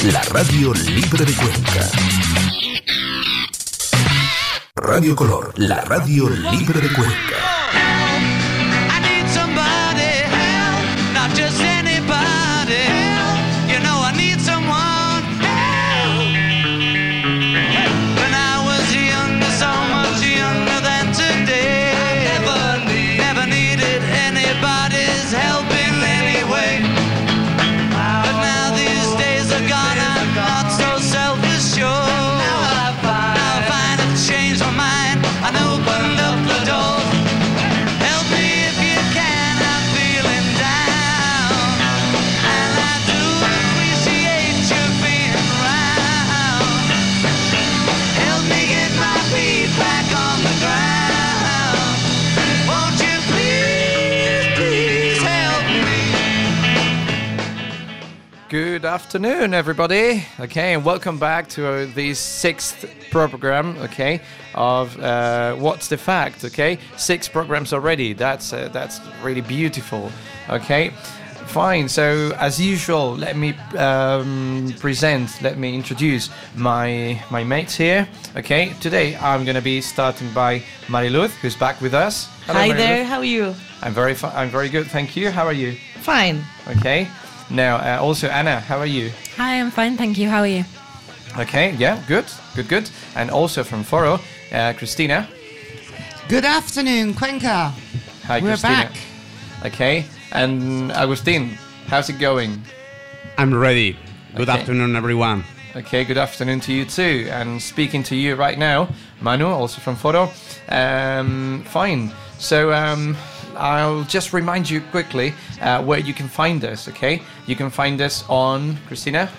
la radio libre de Cuenca. Radio Color, la radio libre de Cuenca. I need somebody help, not just anybody help. You know I need someone help. When I was younger, so much younger than today, I never needed anybody's help in any way. But now these days are gone, I'm not so self-assured. Now I find I've changed my mind and opened up the door. Help me if you can, I'm feeling down, and I do appreciate you being around. Help me get my feet back on the ground. Won't you please, please help me? Good afternoon, everybody. Okay, and welcome back to the sixth program. Okay, of What's the Fact? Okay, 6 programs already. That's really beautiful. Okay, fine. So as usual, let me introduce my mates here. Okay, today I'm gonna be starting by Mariluz, who's back with us. Hello, Hi Mariluz. there, how are you? I'm very good, thank you. How are you? Fine. Okay. Now, also Anna, how are you? Hi, I'm fine, thank you. How are you? Okay, yeah, good. And also from Foro, Christina. Good afternoon, Cuenca. Hi, We're Christina. back. Okay, and Agustin, how's it going? I'm ready. Good Okay. afternoon, everyone. Okay, good afternoon to you too. And speaking to you right now, Manu, also from Foro. Fine. So, I'll just remind you quickly where you can find us, okay? You can find us on, Christina?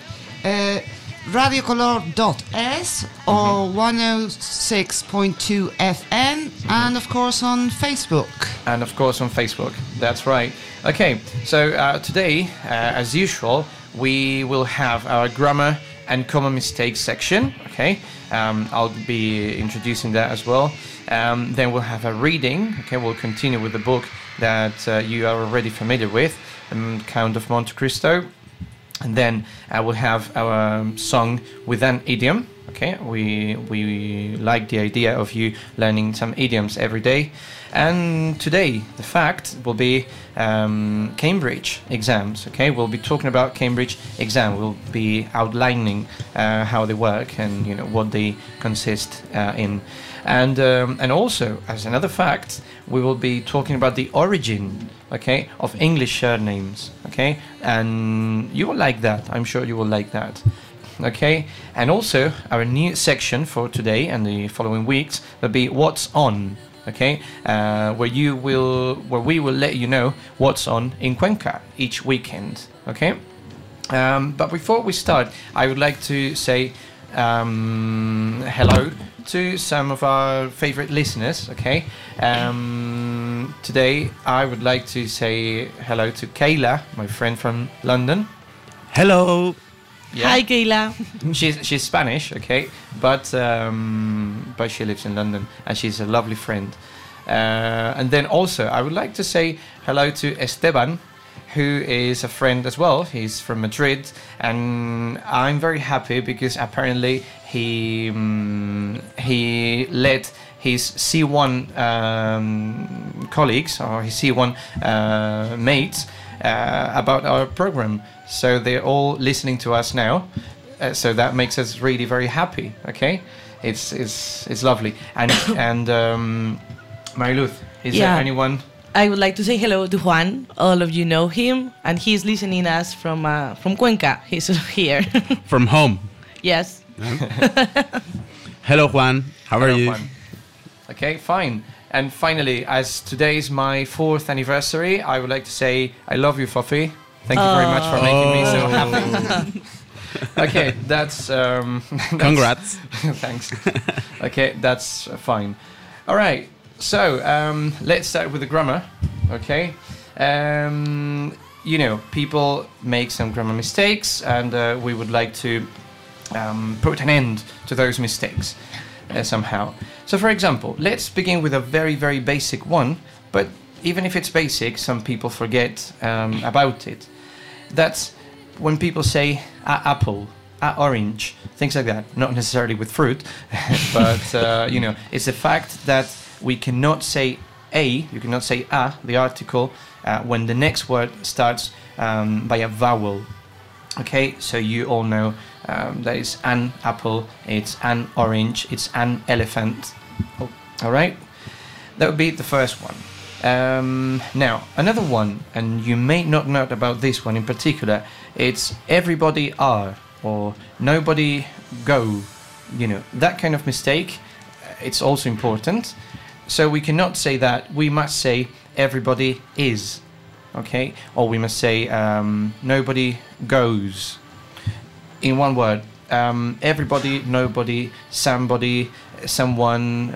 Radiocolor.es or 106.2 FM and of course on Facebook. And of course on Facebook, that's right. Okay, so today, as usual, we will have our grammar and common mistakes section, okay? I'll be introducing that as well. Then we'll have a reading, okay? We'll continue with the book that you are already familiar with, Count of Monte Cristo. And then we'll have our song with an idiom, okay? We like the idea of you learning some idioms every day. And today, the fact will be Cambridge exams, okay? We'll be talking about Cambridge exam. We'll be outlining how they work and, you know, what they consist in. And also, as another fact, we will be talking about the origin, okay, of English surnames, okay? And you will like that. I'm sure you will like that. Okay, and also our new section for today and the following weeks will be What's On, okay, where we will let you know what's on in Cuenca each weekend, okay. But before we start, I would like to say hello to some of our favorite listeners, okay. Today I would like to say hello to Kayla, my friend from London. Hello. Yeah. Hi, Kayla. She's Spanish, okay, but she lives in London and she's a lovely friend. And then also I would like to say hello to Esteban, who is a friend as well. He's from Madrid, and I'm very happy because apparently he let his C1 colleagues or his C1 mates about our program. So they're all listening to us now. So that makes us really very happy. Okay, it's lovely. And Mariluz, is there anyone? I would like to say hello to Juan. All of you know him, and he's listening us from Cuenca. He's here. From home. Yes. Hello, Juan. How are Hello, you? Juan. Okay, fine. And finally, as today is my 4th anniversary, I would like to say I love you, Fofi. Thank you very much for making me so happy. Okay, that's Congrats. Thanks. Okay, that's fine. All right. So let's start with the grammar. Okay. You know, people make some grammar mistakes, and we would like to put an end to those mistakes somehow. So, for example, let's begin with a very, very basic one. But even if it's basic, some people forget about it. That's when people say apple. a orange, things like that. Not necessarily with fruit, but it's the fact that we cannot say a, you cannot say a, the article, when the next word starts by a vowel. Okay, so you all know that it's an apple, it's an orange, it's an elephant. Oh, all right, that would be the first one. Now, another one, and you may not know about this one in particular, it's everybody are, or nobody go, that kind of mistake, it's also important. So we cannot say that, we must say everybody is, okay? Or we must say nobody goes. In one word, everybody, nobody, somebody, someone,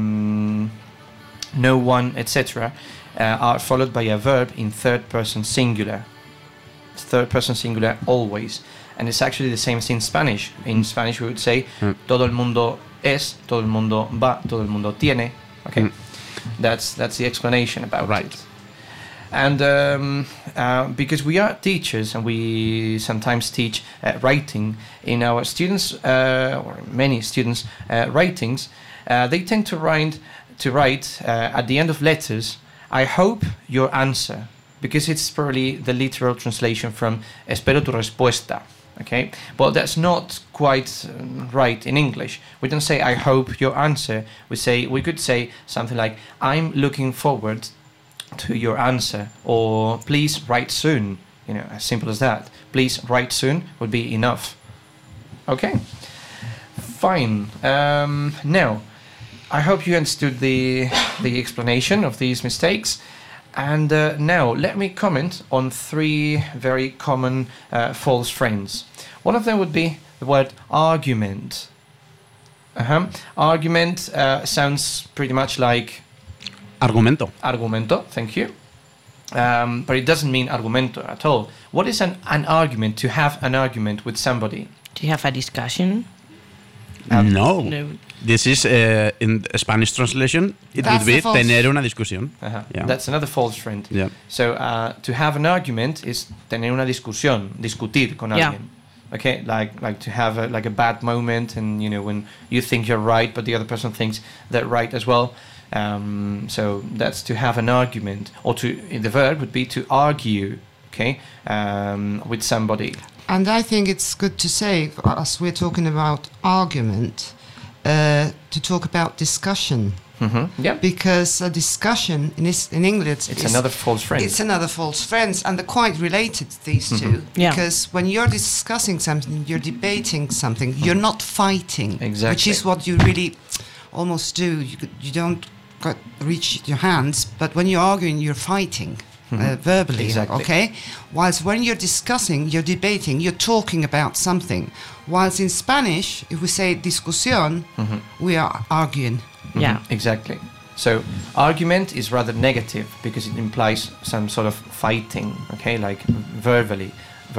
no one, etc. Are followed by a verb in third person singular. Third person singular always. And it's actually the same as in Spanish. In Spanish we would say todo el mundo es, todo el mundo va, todo el mundo tiene. Okay, that's the explanation about it. And because we are teachers and we sometimes teach writing in our students, or many students' writings, they tend to write at the end of letters, I hope your answer, because it's probably the literal translation from espero tu respuesta. Okay, but that's not quite right in English. We don't say I hope your answer. We could say something like I'm looking forward to your answer, or please write soon. As simple as that. Please write soon would be enough. Okay, fine. Now, I hope you understood the explanation of these mistakes. And now let me comment on 3 very common false friends. One of them would be the word argument. Argument sounds pretty much like Argumento. Argumento, thank you. But it doesn't mean argumento at all. What is an argument? To have an argument with somebody. Do you have a discussion? No. No. This is, in Spanish translation, it That's would be the false- tener una discusión. Yeah. That's another false friend. Yeah. So to have an argument is tener una discusión, discutir con Yeah. alguien. Okay, like to have a bad moment, and when you think you're right, but the other person thinks they're right as well. So that's to have an argument, or the verb would be to argue. Okay, with somebody. And I think it's good to say, as we're talking about argument, to talk about discussion. Yeah. Because a discussion in English It's is another false friend. It's another false friend, and they're quite related, these two. Yeah. Because when you're discussing something, you're debating something, you're not fighting. Exactly. Which is what you really almost do. You don't reach your hands, but when you're arguing, you're fighting. Verbally, Exactly. okay? Whilst when you're discussing, you're debating, you're talking about something. Whilst in Spanish, if we say discusión, we are arguing. Yeah. Exactly. So argument is rather negative because it implies some sort of fighting, okay, like verbally.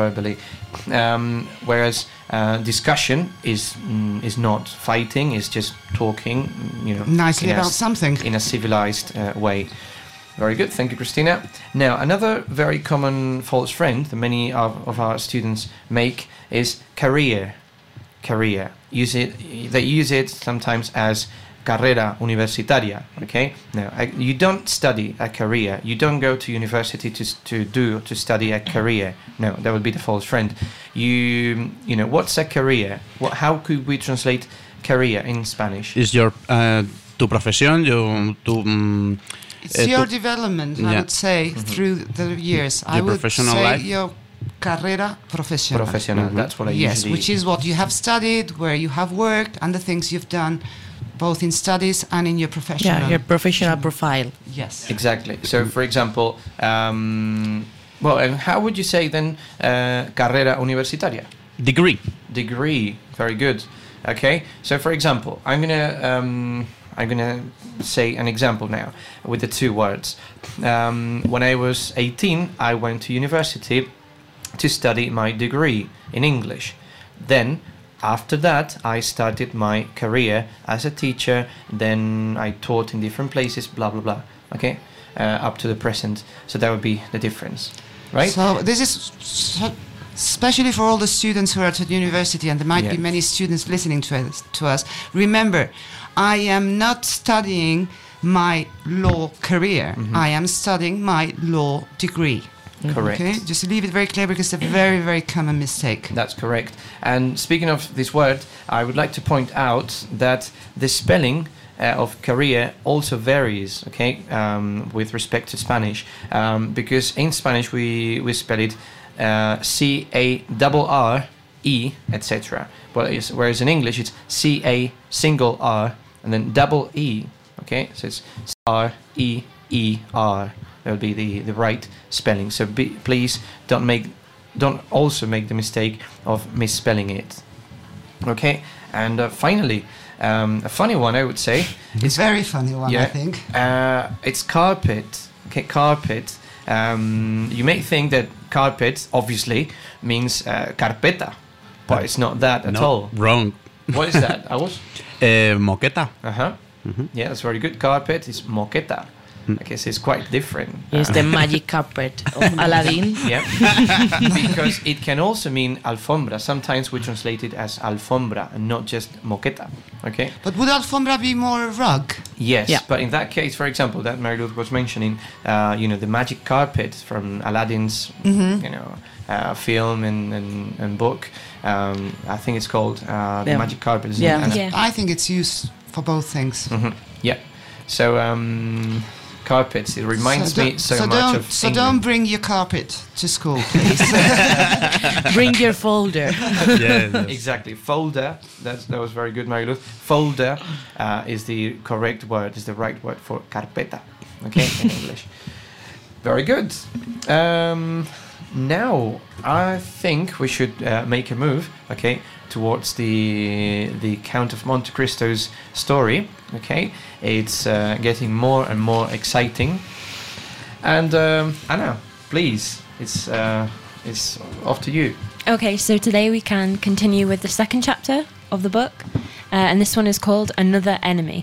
Whereas discussion is not fighting; it's just talking, Nicely in a about something. in a civilized way. Very good, thank you, Christina. Now, another very common false friend that many of our students make is career. Career. They use it sometimes as carrera universitaria. Okay. Now, you don't study a career. You don't go to university to study a career. No, that would be the false friend. What's a career? How could we translate career in Spanish? Is your tu profesión, It's your development, I would say, through the years. I would professional say life? your carrera profesional. Professional. That's what I Yes, usually. which is what you have studied, where you have worked, and the things you've done, both in studies and in your professional. Yeah, your professional profile. Yes. Exactly. So, for example, how would you say then carrera universitaria? degree. Degree. Very good. Okay. So, for example, I'm gonna say an example now with the 2 words. When I was 18, I went to university to study my degree in English. Then, after that, I started my career as a teacher. Then I taught in different places. Blah blah blah. Okay, up to the present. So that would be the difference, right? So this is especially for all the students who are at the university, and there might be Yeah. many students listening to us. Remember, I am not studying my law career. I am studying my law degree. Correct. Okay, just to leave it very clear because it's a very, very common mistake. That's correct. And speaking of this word, I would like to point out that the spelling of career also varies, okay, with respect to Spanish, because in Spanish we spell it C-A-R-R-E, etc. Whereas in English it's C-A-R and then double E, okay, so it's R-E-E-R. That will be the right spelling. So please don't also make the mistake of misspelling it. Okay, and finally, a funny one I would say. It's a very funny one, I think. It's carpet. Okay, carpet. You may think that carpet obviously means carpeta, but it's not that at all. Wrong. What is that? I was. Moqueta. Yeah, that's very good. Carpet is moqueta. I guess it's quite different. It's the magic carpet of Aladdin. Yeah, because it can also mean alfombra. Sometimes we translate it as alfombra and not just moqueta. Okay. But would alfombra be more a rug? Yes, Yeah. but in that case, for example, that Mary-Lou was mentioning, the magic carpet from Aladdin's, film and book. I think it's called the magic carpet. Isn't Yeah. it, Anna? Yeah. I think it's used for both things. Yeah. So carpets. It reminds me so much of So England. don't bring your carpet to school, please. Bring your folder. Yeah. Exactly. Folder. That was very good, Mary-Lou. Folder is the correct word. Is the right word for carpeta. Okay, in English. Very good. Now I think we should make a move. Okay, towards the Count of Monte Cristo's story. Okay, it's getting more and more exciting. And Anna, please, it's off to you. Okay, so today we can continue with the second chapter of the book, and this one is called Another Enemy.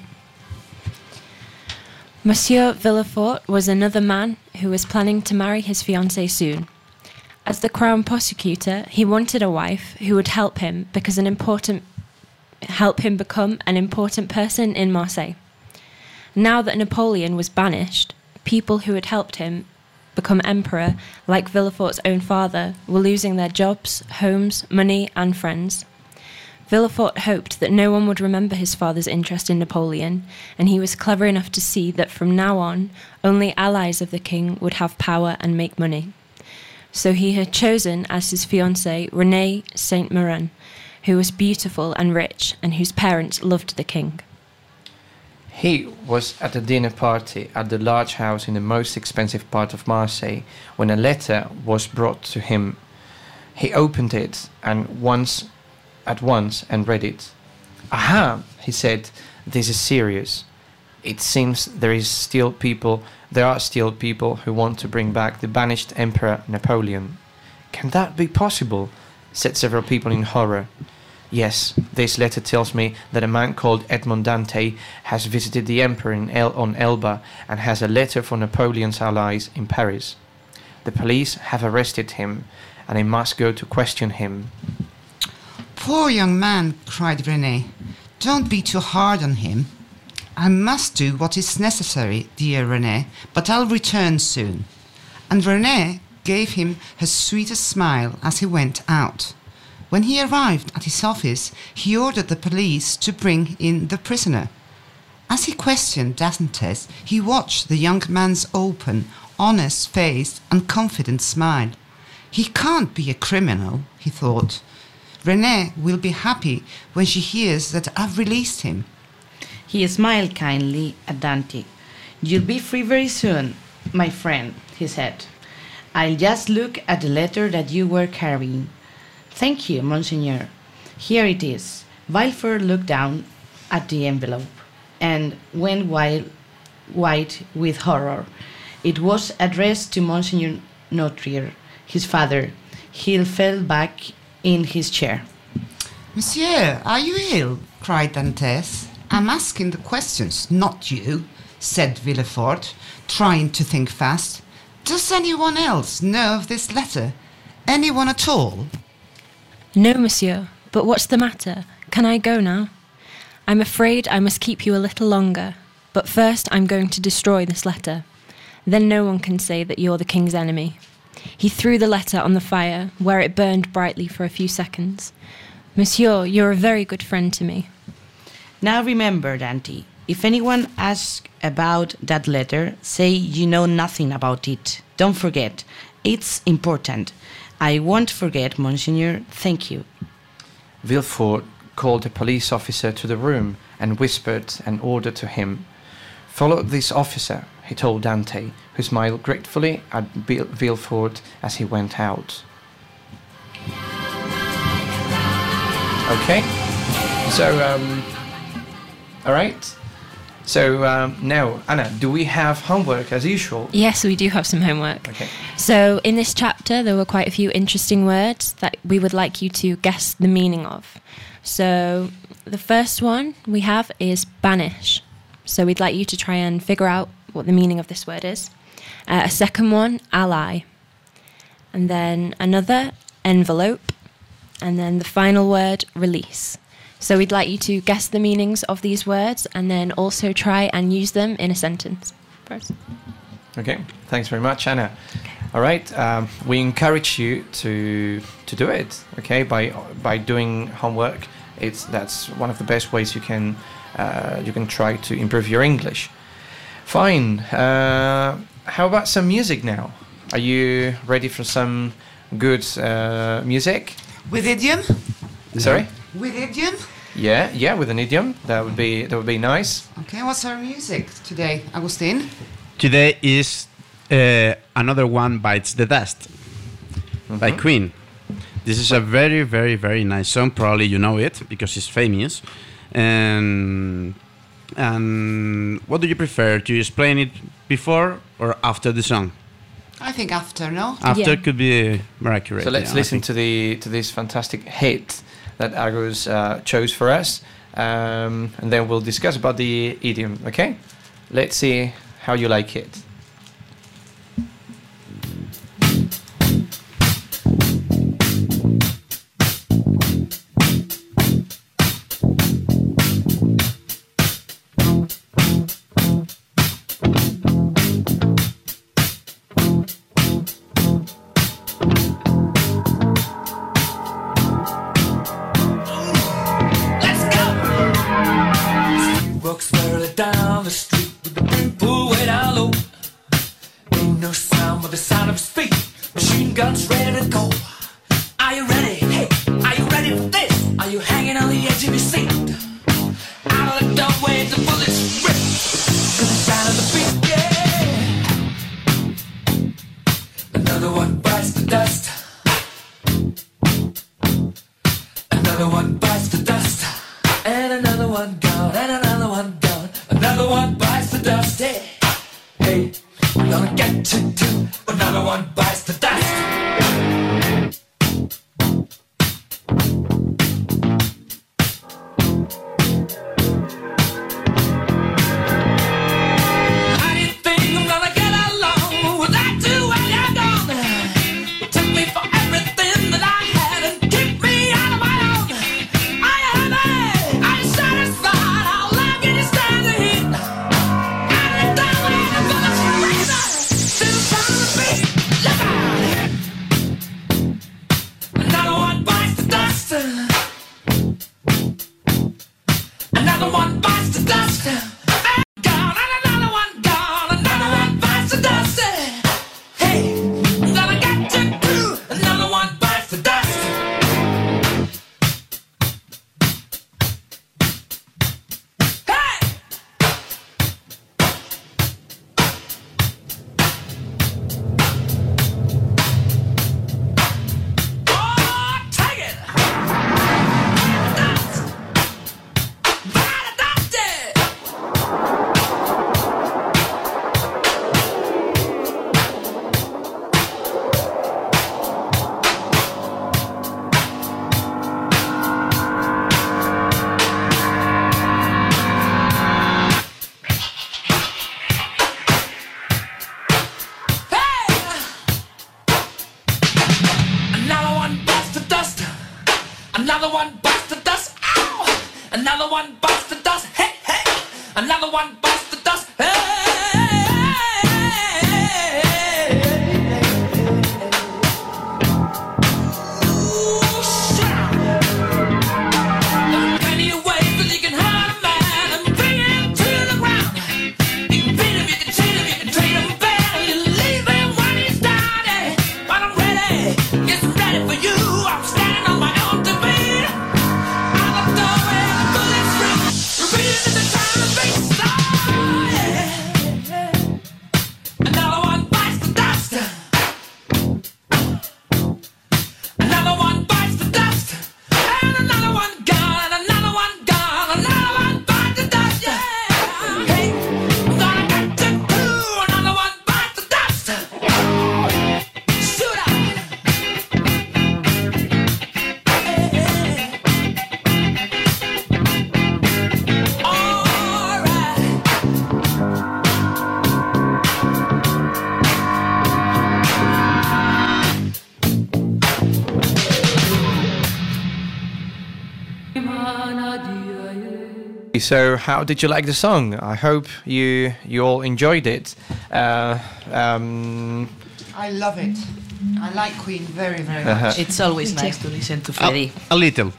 Monsieur Villefort was another man who was planning to marry his fiancée soon. As the Crown prosecutor, he wanted a wife who would help him become an important person in Marseille. Now that Napoleon was banished, people who had helped him become emperor, like Villefort's own father, were losing their jobs, homes, money, and friends. Villefort hoped that no one would remember his father's interest in Napoleon, and he was clever enough to see that from now on, only allies of the king would have power and make money. So he had chosen as his fiancée Renée Saint-Méran, who was beautiful and rich, and whose parents loved the king. He was at a dinner party at the large house in the most expensive part of Marseille when a letter was brought to him. He opened it at once and read it. "Aha," he said, "this is serious. It seems there are still people who want to bring back the banished Emperor Napoleon." "Can that be possible?" said several people in horror. "Yes, this letter tells me that a man called Edmond Dantès has visited the Emperor on Elba and has a letter for Napoleon's allies in Paris. The police have arrested him, and I must go to question him." Poor young man, cried Renée. Don't be too hard on him. I must do what is necessary, dear Renée, but I'll return soon. And Renée gave him her sweetest smile as he went out. When he arrived at his office, he ordered the police to bring in the prisoner. As he questioned Dantès, he watched the young man's open, honest face and confident smile. He can't be a criminal, he thought. Renée will be happy when she hears that I've released him. He smiled kindly at Dante. "You'll be free very soon, my friend," he said. "I'll just look at the letter that you were carrying." "Thank you, Monseigneur. Here it is." Villefort looked down at the envelope and went white with horror. It was addressed to Monseigneur Notrier, his father. He fell back in his chair. Monsieur, are you ill? Cried Dantès. I'm asking the questions, not you, said Villefort, trying to think fast. Does anyone else know of this letter? Anyone at all? No, monsieur, but what's the matter? Can I go now? I'm afraid I must keep you a little longer, but first I'm going to destroy this letter. Then no one can say that you're the king's enemy. He threw the letter on the fire, where it burned brightly for a few seconds. Monsieur, you're a very good friend to me. Now remember, Dante, if anyone asks about that letter, say you know nothing about it. Don't forget. It's important. I won't forget, Monseigneur. Thank you. Villefort called a police officer to the room and whispered an order to him. "Follow this officer," he told Dante, who smiled gratefully at Villefort as he went out. Okay, so, all right. So now, Anna, do we have homework as usual? Yes, we do have some homework. Okay. So in this chapter, there were quite a few interesting words that we would like you to guess the meaning of. So the first one we have is banish. So we'd like you to try and figure out what the meaning of this word is. A second one, ally. And then another, envelope. And then the final word, release. So we'd like you to guess the meanings of these words and then also try and use them in a sentence. First. Okay, thanks very much, Anna. All right, we encourage you to do it. Okay, by doing homework. That's one of the best ways you can try to improve your English. Fine. How about some music now? Are you ready for some good music? With idiom? Sorry. With idiom? Yeah, with an idiom. That would be nice. Okay, what's our music today, Agustin? Today is Another One Bites the Dust by Queen. This is a very, very, very nice song. Probably you know it because it's famous. And what do you prefer? To explain it before or after the song? I think after, no? After Yeah. could be more accurate. So let's yeah, I listen think. to this fantastic hit that Agus chose for us, and then we'll discuss about the idiom. Okay, let's see how you like it. Let's go! Walks further down the street with the big pool way down low. Ain't no sound but the sound of his feet. Machine guns ready to go. Are you ready? Hey, are you ready for this? Are you hanging on the edge of your seat? Out of the doorway, the bullets rip. To the sound of the beat, yeah. Another one bites the dust. Another one bites the dust. And another one gone, and another one gone. Another one bites the dust. Hey, hey, we're gonna get to do. Another one bites the dust. How do you think I'm gonna get along without you when you're gone? You took me for everything that I had and keep me out of my own. Are you happy? Are you satisfied? How long can you stand the heat? Out of the doorway, the bullets rain up to the sound of the beat. Look out! Another one bites the dust. Another one bites the dust. Gone, and another one gone. Another one bites the dust. Hey, I'm gonna get you too. Another one bites the dust. Hey! Oh, take it! Dust! Bite the dust! Another one bites the dust. Hey, hey. Another one bites the dust. Hey. So, how did you like the song? I hope you all enjoyed it. I love it. I like Queen very, very much. It's always nice to listen to Freddy. A little.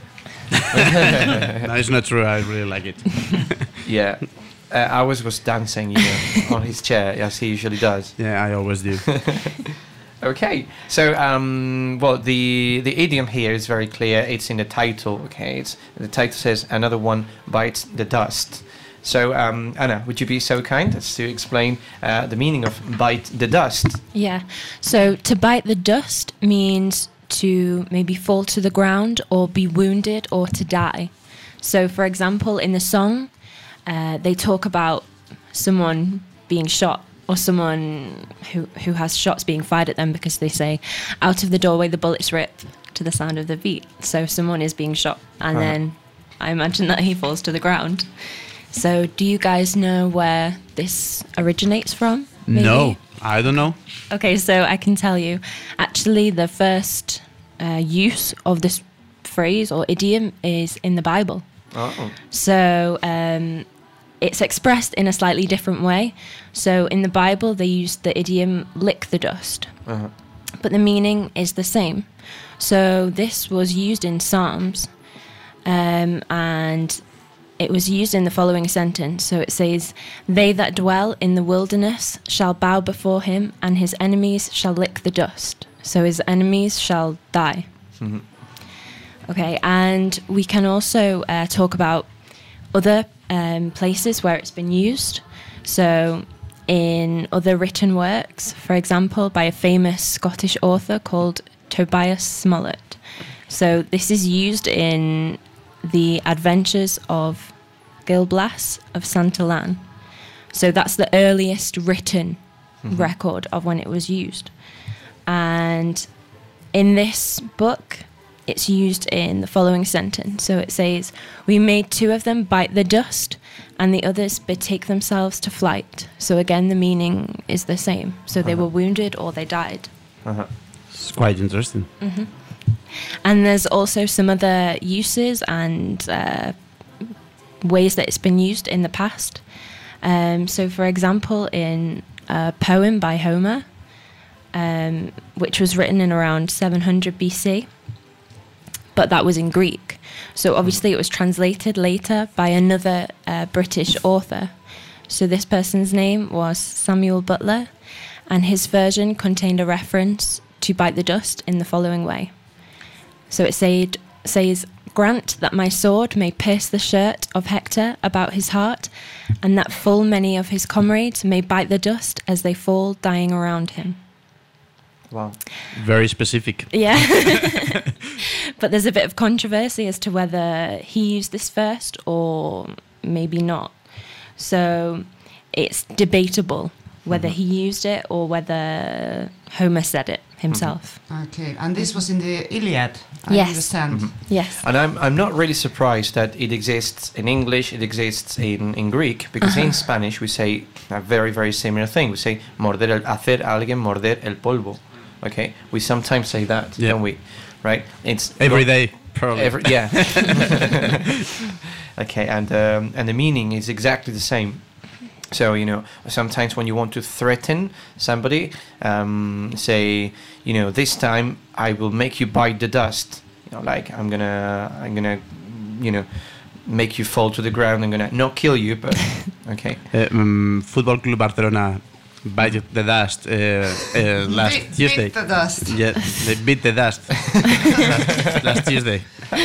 No, it's not true. I really like it. Yeah, I was dancing, on his chair as he usually does. Yeah, I always do. Okay, so well, the idiom here is very clear. It's in the title. Okay, the title says another one bites the dust. So Anna, would you be so kind as to explain the meaning of bite the dust? Yeah. So to bite the dust means to maybe fall to the ground or be wounded or to die. So, for example, in the song, they talk about someone being shot, or someone who has shots being fired at them, because they say, out of the doorway the bullets rip to the sound of the beat. So someone is being shot, and then I imagine that he falls to the ground. So do you guys know where this originates from? Maybe? No, I don't know. Okay, so I can tell you. Actually, the first use of this phrase or idiom is in the Bible. Oh. So it's expressed in a slightly different way. So in the Bible, they use the idiom lick the dust. Uh-huh. But the meaning is the same. So this was used in Psalms, and it was used in the following sentence. So it says, "They that dwell in the wilderness shall bow before him, and his enemies shall lick the dust." So his enemies shall die. Mm-hmm. Okay, and we can also talk about other places where it's been used. So in other written works, for example, by a famous Scottish author called Tobias Smollett. So this is used in the Adventures of Gil Blas of Santillan. So that's the earliest written record of when it was used. And in this book, it's used in the following sentence. So it says, "We made two of them bite the dust, and the others betake themselves to flight." So again, the meaning is the same. So they were wounded or they died. It's quite interesting. And there's also some other uses and ways that it's been used in the past. So for example, in a poem by Homer, which was written in around 700 BC, but that was in Greek. So obviously it was translated later by another British author. So this person's name was Samuel Butler, and his version contained a reference to bite the dust in the following way. So it says, "Grant that my sword may pierce the shirt of Hector about his heart, and that full many of his comrades may bite the dust as they fall dying around him." Wow. Very specific. Yeah. But there's a bit of controversy as to whether he used this first or maybe not. So it's debatable whether he used it or whether Homer said it himself. Okay, and this was in the Iliad, I Yes. understand. Yes. And I'm not really surprised that it exists in English, it exists in Greek, because in Spanish we say a very, very similar thing. We say hacer a alguien morder el polvo. Okay, we sometimes say that, Yeah. don't we? Right? It's Every day. Probably. Yeah. Okay, and the meaning is exactly the same. So, sometimes when you want to threaten somebody, say, this time I will make you bite the dust. Like I'm gonna, make you fall to the ground. I'm gonna not kill you, but okay. Football Club Barcelona bite the dust last Tuesday. Beat the dust. Yeah, they beat the dust last Tuesday.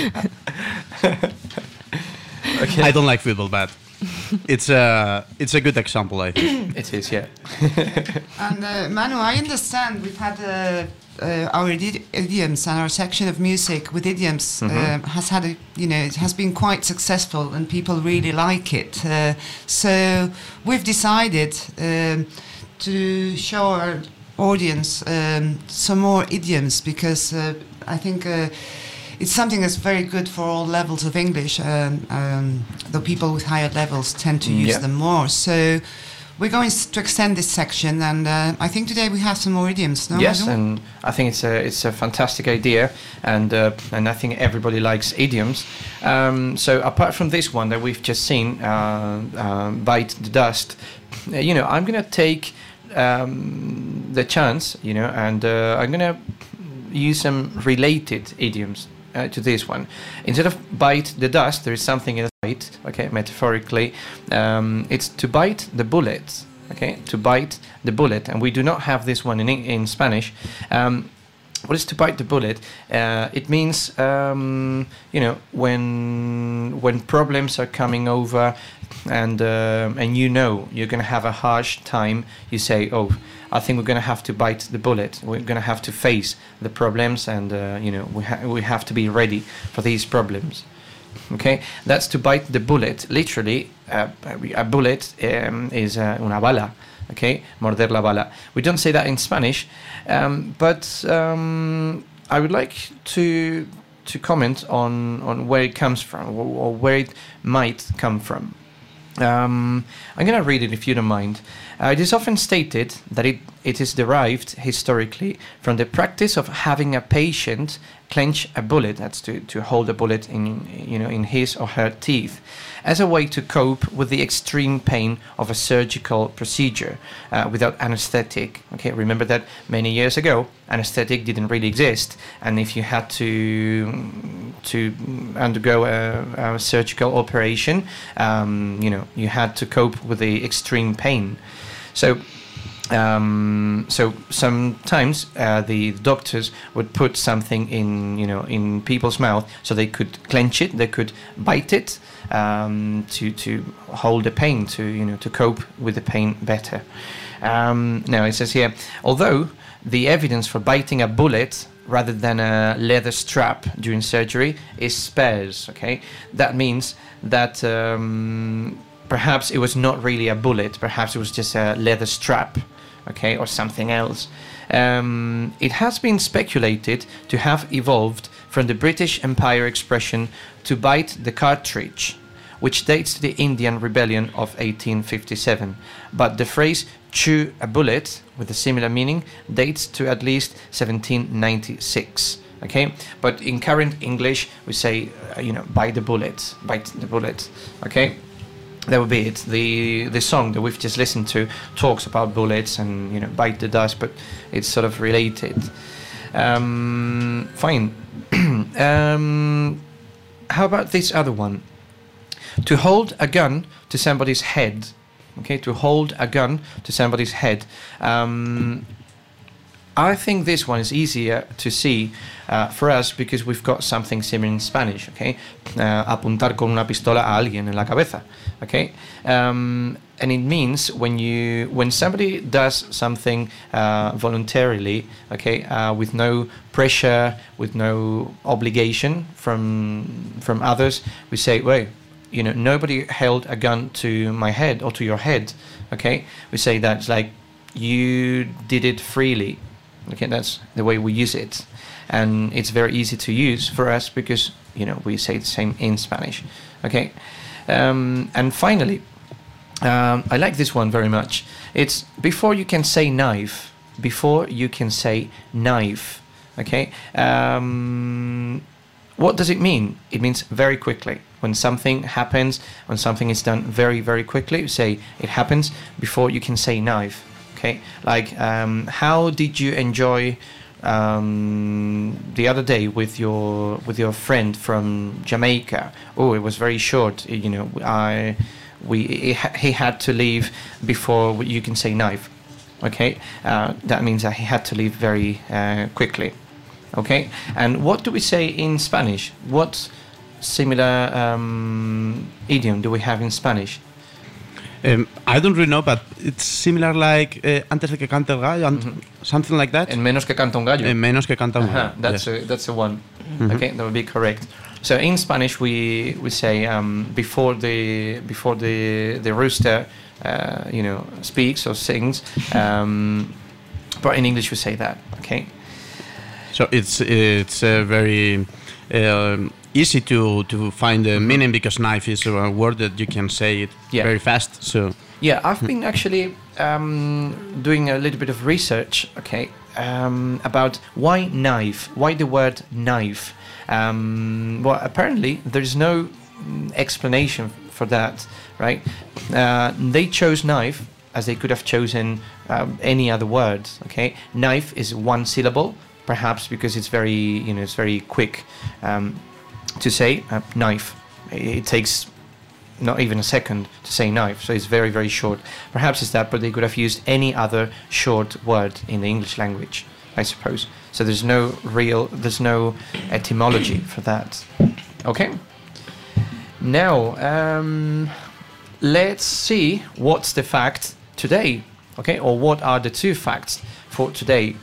Okay. I don't like football, but it's a good example, I think. It is, yeah. And Manu, I understand we've had our idioms and our section of music with idioms has had it has been quite successful and people really like it. So we've decided to show our audience some more idioms because I think it's something that's very good for all levels of English. Though people with higher levels tend to use them more. So we're going to extend this section, and I think today we have some more idioms. No, Yes, Manu? and I think it's a fantastic idea, and I think everybody likes idioms. So apart from this one that we've just seen, bite the dust, I'm gonna take the chance, and I'm gonna use some related idioms to this one. Instead of bite the dust, there is something else. Bite, okay, metaphorically, it's to bite the bullet. Okay, to bite the bullet, and we do not have this one in Spanish. What is to bite the bullet? It means when problems are coming over, and you're going to have a harsh time. You say, "Oh, I think we're going to have to bite the bullet. We're going to have to face the problems, and we have to be ready for these problems." Okay, that's to bite the bullet. Literally, a bullet is una bala. Okay, morder la bala. We don't say that in Spanish, but I would like to comment on where it comes from, or where it might come from. I'm going to read it if you don't mind. It is often stated that it is derived historically from the practice of having a patient clench a bullet, that's to hold a bullet in his or her teeth, as a way to cope with the extreme pain of a surgical procedure without anesthetic. Okay, remember that many years ago anesthetic didn't really exist, and if you had to undergo a surgical operation, you had to cope with the extreme pain. So sometimes the doctors would put something in people's mouth so they could clench it, they could bite it, to hold the pain, to cope with the pain better. Now it says here, although the evidence for biting a bullet rather than a leather strap during surgery is sparse. Okay, that means that perhaps it was not really a bullet, perhaps it was just a leather strap, okay, or something else. It has been speculated to have evolved from the British Empire expression to bite the cartridge, which dates to the Indian Rebellion of 1857. But the phrase chew a bullet, with a similar meaning, dates to at least 1796. Okay, but in current English we say, bite the bullet, okay? That would be it. The song that we've just listened to talks about bullets and bite the dust, but it's sort of related. Fine. How about this other one? To hold a gun to somebody's head. Okay, to hold a gun to somebody's head. I think this one is easier to see for us because we've got something similar in Spanish, okay? Apuntar con una pistola a alguien en la cabeza, okay? And it means when somebody does something voluntarily, okay, with no pressure, with no obligation from others, we say, well, nobody held a gun to my head or to your head, okay? We say that it's like you did it freely. Okay, that's the way we use it, and it's very easy to use for us because we say the same in Spanish. Okay, and finally, I like this one very much. It's before you can say knife. Before you can say knife. Okay, what does it mean? It means very quickly. When something happens, when something is done very, very quickly, you say it happens before you can say knife. Okay, like how did you enjoy the other day with your friend from Jamaica? Oh, it was very short. You know, he had to leave before you can say knife. Okay, that means that he had to leave very quickly. Okay, and what do we say in Spanish? What similar idiom do we have in Spanish? I don't really know, but it's similar like antes de que cante el gallo, something like that. En menos que canta un gallo. En menos que canta un gallo. That's a one. Okay, that would be correct. So in Spanish we say before the rooster speaks or sings, but in English we say that. Okay. So it's very easy to find the meaning, because knife is a word that you can say it very fast. So yeah, I've been actually doing a little bit of research, okay, about why knife, why the word knife. Well, apparently there's no explanation for that, right? They chose knife as they could have chosen any other word. Okay, knife is one syllable, perhaps because it's very quick to say knife. It takes not even a second to say knife, so it's very, very short. Perhaps it's that, but they could have used any other short word in the English language, I suppose. So there's no etymology for that. Okay. Now let's see what's the fact today. Okay, or what are the two facts for today?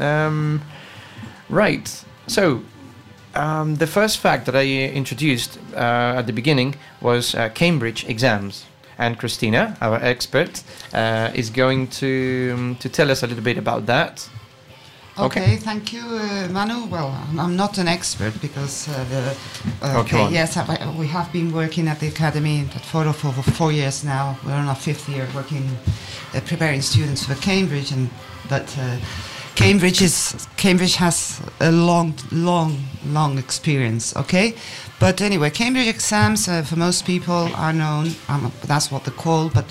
Right. So the first fact that I introduced at the beginning was Cambridge exams, and Christina, our expert, is going to tell us a little bit about that. Okay, thank you, Manu. Well, I'm not an expert because yes, we have been working at the academy for 4 years now. We're on our 5th year working, preparing students for Cambridge, but Cambridge has a long experience. Okay, but anyway, Cambridge exams for most people are known. That's what they're called, but.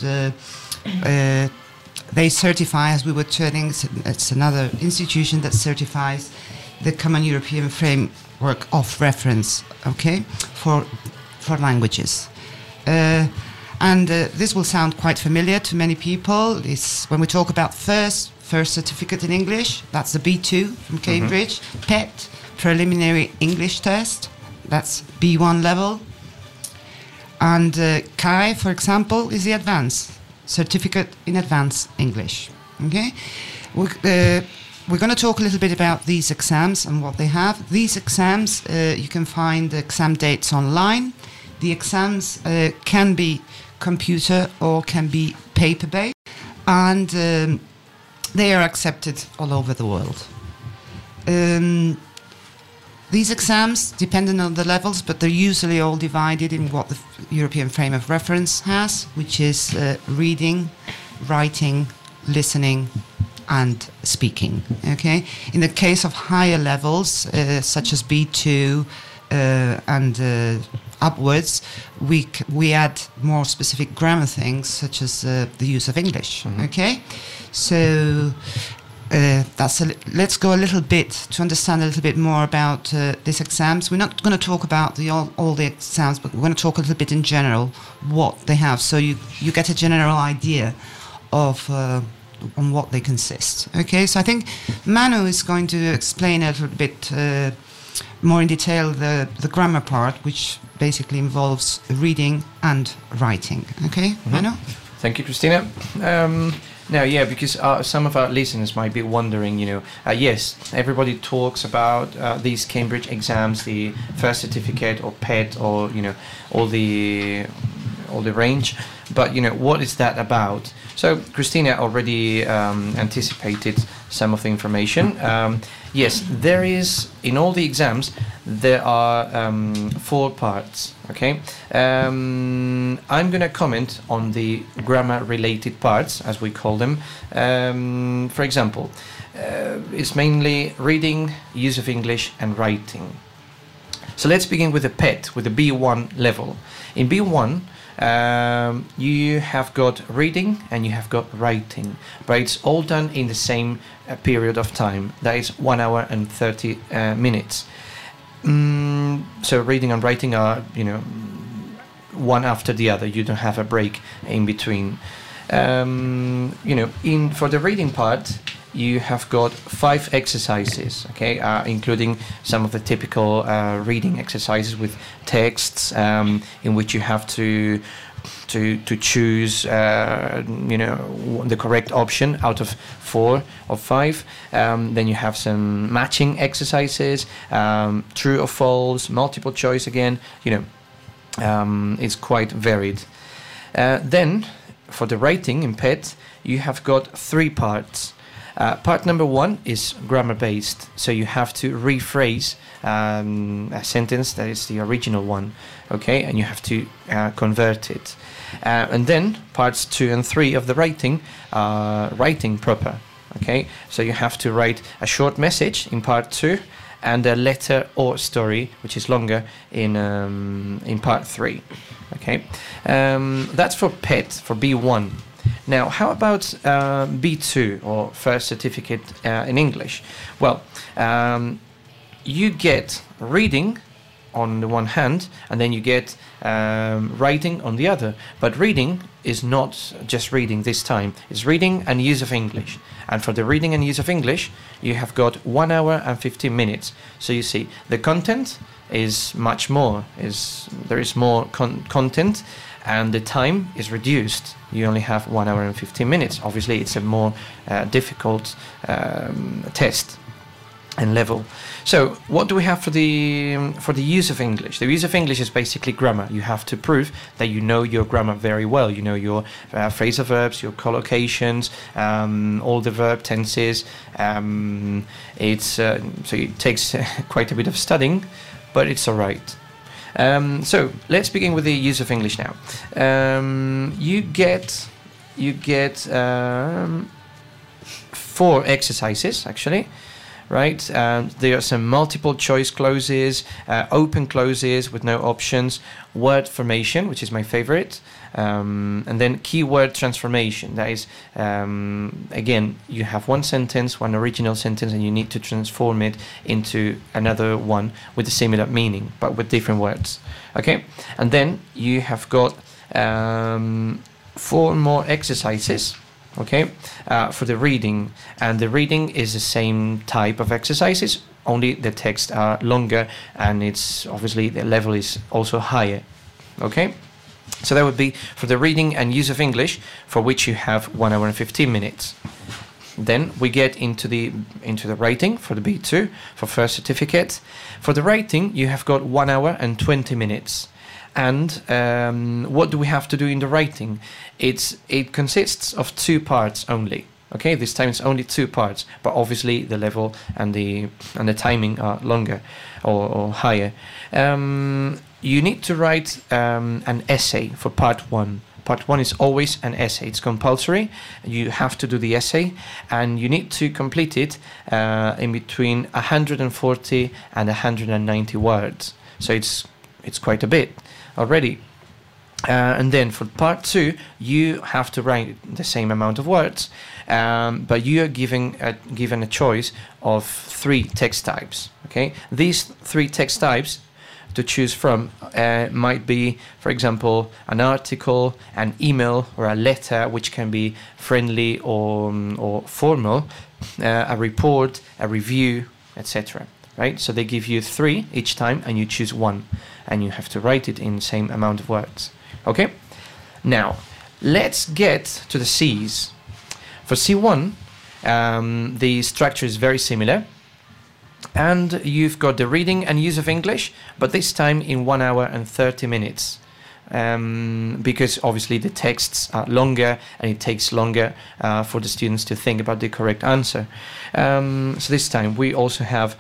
They certify, as we were turning, it's another institution that certifies the Common European Framework of Reference, okay, for languages. And this will sound quite familiar to many people. It's when we talk about first certificate in English, that's the B2 from Cambridge. PET, Preliminary English Test, that's B1 level. And CAI, for example, is the advanced. Certificate in Advanced English. Okay, we're going to talk a little bit about these exams and what they have. These exams, you can find the exam dates online. The exams can be computer or can be paper-based, and they are accepted all over the world. These exams, depending on the levels, but they're usually all divided in what the European Frame of Reference has, which is reading, writing, listening, and speaking. Okay. In the case of higher levels, such as B2 and upwards, we add more specific grammar things, such as the use of English. Okay. So. Let's go a little bit to understand a little bit more about these exams. We're not going to talk about all the exams, but we're going to talk a little bit in general what they have, so you get a general idea of on what they consist. Okay, so I think Manu is going to explain a little bit more in detail the grammar part, which basically involves reading and writing. Okay, Manu? Thank you, Christina. Now, yeah, because some of our listeners might be wondering, yes, everybody talks about these Cambridge exams, the first certificate or PET, or all the range, but what is that about? So Christina already anticipated some of the information. Yes, there is, in all the exams, there are 4 parts, okay? I'm going to comment on the grammar-related parts, as we call them. For example, it's mainly reading, use of English, and writing. So let's begin with the PET, with the B1 level. In B1, you have got reading and you have got writing, but it's all done in the same period of time. That is 1 hour and 30 minutes. So reading and writing are, one after the other. You don't have a break in between. For the reading part, you have got 5 exercises, okay, including some of the typical reading exercises with texts, in which you have to choose, the correct option out of 4 or 5. Then you have some matching exercises, true or false, multiple choice again. It's quite varied. Then, for the writing in PET, you have got 3 parts. Part number 1 is grammar-based, so you have to rephrase a sentence that is the original one, okay, and you have to convert it. And then parts 2 and 3 of the writing are writing proper, okay, so you have to write a short message in part 2 and a letter or story, which is longer, in part 3, okay. That's for PET, for B1. Now, how about B2, or First Certificate in English? Well, you get reading on the one hand, and then you get writing on the other. But reading is not just reading this time. It's reading and use of English. And for the reading and use of English, you have got 1 hour and 15 minutes. So you see, the content is much more. There is more content, and the time is reduced. You only have 1 hour and 15 minutes. Obviously, it's a more difficult test and level. So, what do we have for the use of English? The use of English is basically grammar. You have to prove that you know your grammar very well. You know your phrasal verbs, your collocations, all the verb tenses. So it takes quite a bit of studying, but it's all right. So let's begin with the use of English now. You get 4 exercises actually, right? There are some multiple choice clauses, open clauses with no options, word formation, which is my favorite, and then keyword transformation. That is, again, you have one sentence, one original sentence, and you need to transform it into another one with a similar meaning, but with different words. Okay, and then you have got 4 more exercises. Okay, for the reading, and the reading is the same type of exercises, only the texts are longer, and it's obviously the level is also higher. Okay, so that would be for the reading and use of English, for which you have 1 hour and 15 minutes. Then we get into the writing for the B2, for First Certificate. For the writing, you have got 1 hour and 20 minutes. And what do we have to do in the writing? It consists of 2 parts only. Okay, this time it's only 2 parts, but obviously the level and the timing are longer or higher. You need to write an essay for part 1. Part 1 is always an essay. It's compulsory. You have to do the essay, and you need to complete it in between 140 and 190 words. So it's quite a bit already. And then for part 2, you have to write the same amount of words, but you are given a choice of 3 text types. Okay, these 3 text types to choose from might be, for example, an article, an email, or a letter, which can be friendly or formal, a report, a review, etc. Right? So they give you 3 each time, and you choose 1, and you have to write it in the same amount of words. Okay? Now, let's get to the C's. For C1, the structure is very similar, and you've got the reading and use of English, but this time in 1 hour and 30 minutes. Because obviously the texts are longer, and it takes longer for the students to think about the correct answer. So this time we also have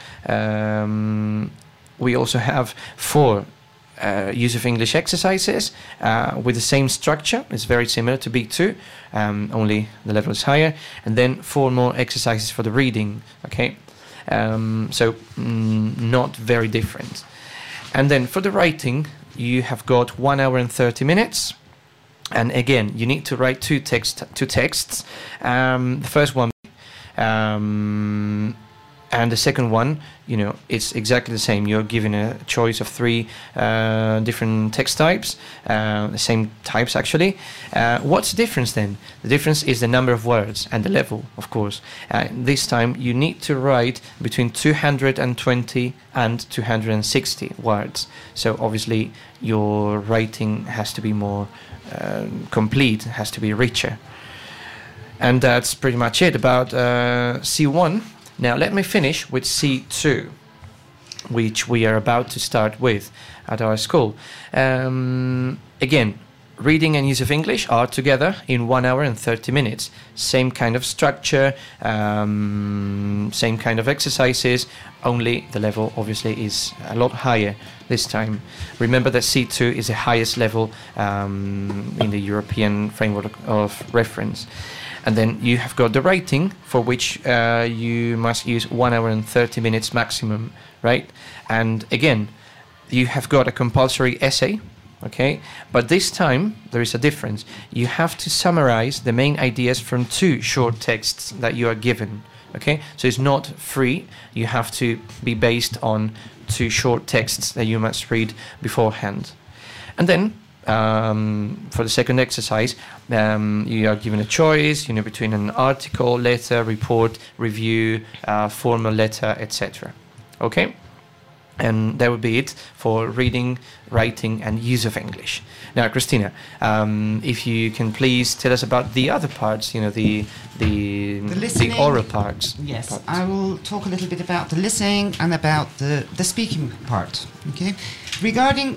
4 use of English exercises with the same structure. It's very similar to B2, only the level is higher, and then 4 more exercises for the reading. Okay, so not very different. And then for the writing, you have got 1 hour and 30 minutes. And again, you need to write two texts. The first one, and the second one, it's exactly the same. You're given a choice of 3 different text types, the same types actually. What's the difference then? The difference is the number of words and the level, of course. This time you need to write between 220 and 260 words. So obviously your writing has to be more complete, has to be richer. And that's pretty much it about C1. Now let me finish with C2, which we are about to start with at our school. Again, reading and use of English are together in 1 hour and 30 minutes. Same kind of structure, same kind of exercises, only the level obviously is a lot higher this time. Remember that C2 is the highest level in the European framework of reference. And then you have got the writing, for which you must use 1 hour and 30 minutes maximum, right? And again, you have got a compulsory essay, okay? But this time, there is a difference. You have to summarize the main ideas from 2 short texts that you are given, okay? So it's not free. You have to be based on 2 short texts that you must read beforehand. And then, for the second exercise, you are given a choice, between an article, letter, report, review, formal letter, etc. Okay? And that would be it for reading, writing, and use of English. Now, Christina, if you can please tell us about the other parts, the listening, oral parts. Yes, I will talk a little bit about the listening and about the speaking part. Okay, regarding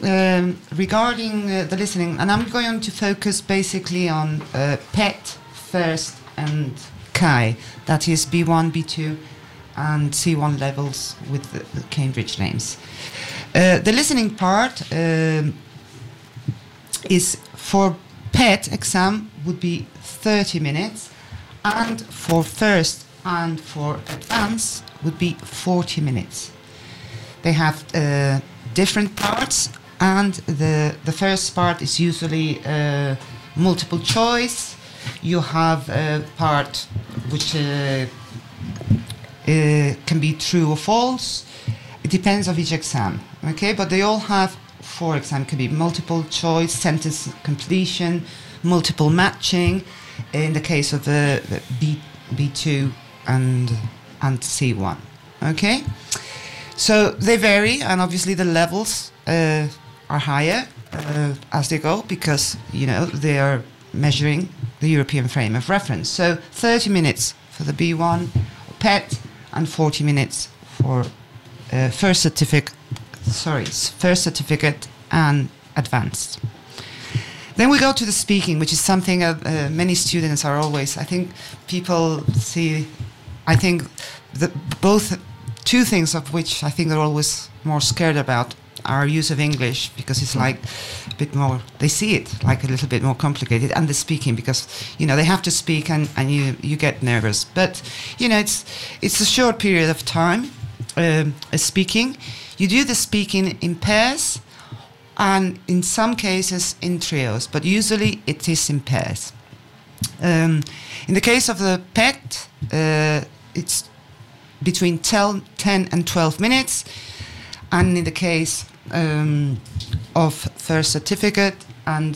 the listening, and I'm going to focus basically on PET first and CAI, that is B1, B2. And C1 levels with the Cambridge names. The listening part is for PET exam would be 30 minutes, and for first and for advanced would be 40 minutes. They have different parts, and the first part is usually multiple choice. You have a part which can be true or false. It depends on each exam, okay? But they all have 4 exams. Can be multiple choice, sentence completion, multiple matching. In the case of B2 and C1, okay? So they vary, and obviously the levels are higher as they go, because they are measuring the European frame of reference. So 30 minutes for the B1 PET, and 40 minutes for first certificate and advanced. Then we go to the speaking, which is something many students are always, I think people see, both 2 things of which I think they're always more scared about are use of English, because it's like a bit more, they see it like a little bit more complicated, and the speaking, because they have to speak and you get nervous. But it's a short period of time speaking. You do the speaking in pairs, and in some cases in trios, but usually it is in pairs. In the case of the PET, it's between 10 and 12 minutes, and in the case of first certificate and